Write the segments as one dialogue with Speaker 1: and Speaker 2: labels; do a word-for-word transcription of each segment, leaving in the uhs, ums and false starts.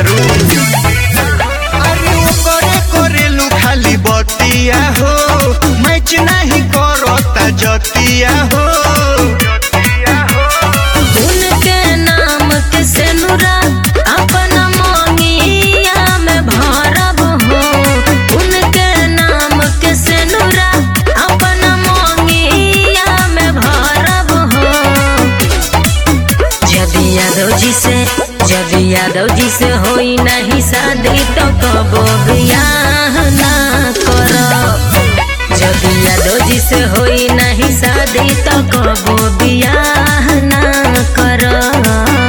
Speaker 1: तारू। अरे ओकरे करेलू खाली बतिया हो, मैच नहीं करता जतिया हो।
Speaker 2: उनके नाम के सेनुरा अपना मोंगिया में भरब हो, उनके नाम के सेनुरा अपना मोंगिया में भरब हो। जदि यादव जी से जदि यादव जी से होई नहीं शादी तो कबो बियाह ना करब। जदि यादव जी से होई नहीं शादी तो कबो बियाह ना करब।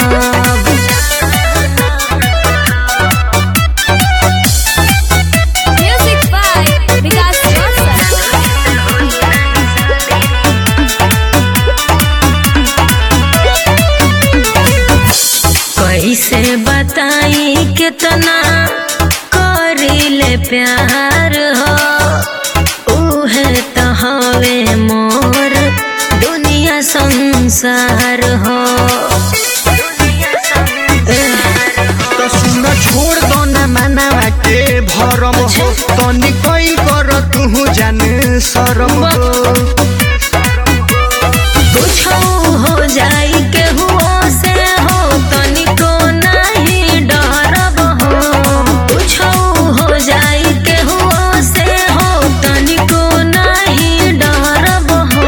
Speaker 3: Music by Vikas
Speaker 2: कैसे बताई कितना करीले प्यार हो, उहे तो हवे मोर दुनिया संसार हो।
Speaker 1: तो सुन छोड़ दो ना मनावा के भरम हो, तनी कोई कर तू जान शरम हो।
Speaker 2: कुछ हो जाई केहू से हो तनिको नहीं डरब हो, कुछ हो जाई केहू से हो तनिको नहीं डरब हो।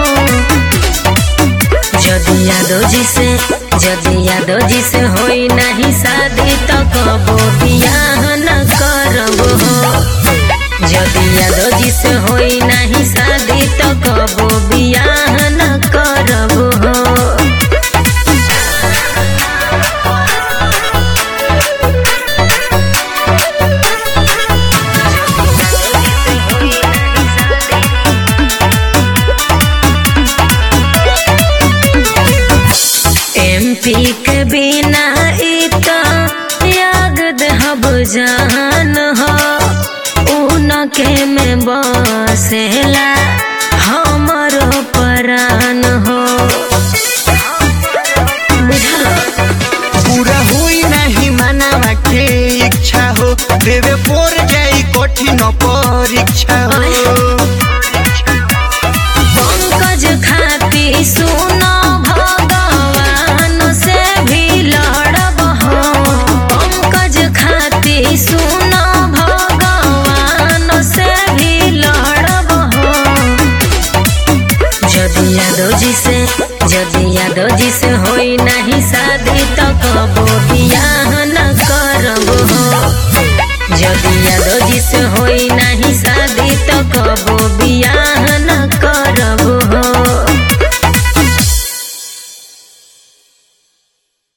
Speaker 2: जदि यादव जी से जदि यादव जी से होई नहीं शादी तो कबो बियाह न करब हो। जदि यादव जी से होई नहीं शादी तो कबो बियाह न करब हो। एमपी के बिना इता याद देहब जान हो, उनके में बसेला हमरो परान हो।
Speaker 1: पूरा हुई नहीं मनावा के इच्छा हो, देवे पोर जाई कठिन परीक्षा हो।
Speaker 2: पंकज खाती सुनो भगवान से भी लड़ब हो, पंकज खाती सुनो भगवान से भी लड़ब हो। जदि यादव जी से जदि यादव जी से होई नहीं शादी तो कबो बियाह न करब हो। जदि यादव जी से होई नहीं शादी तो कबो बियाह न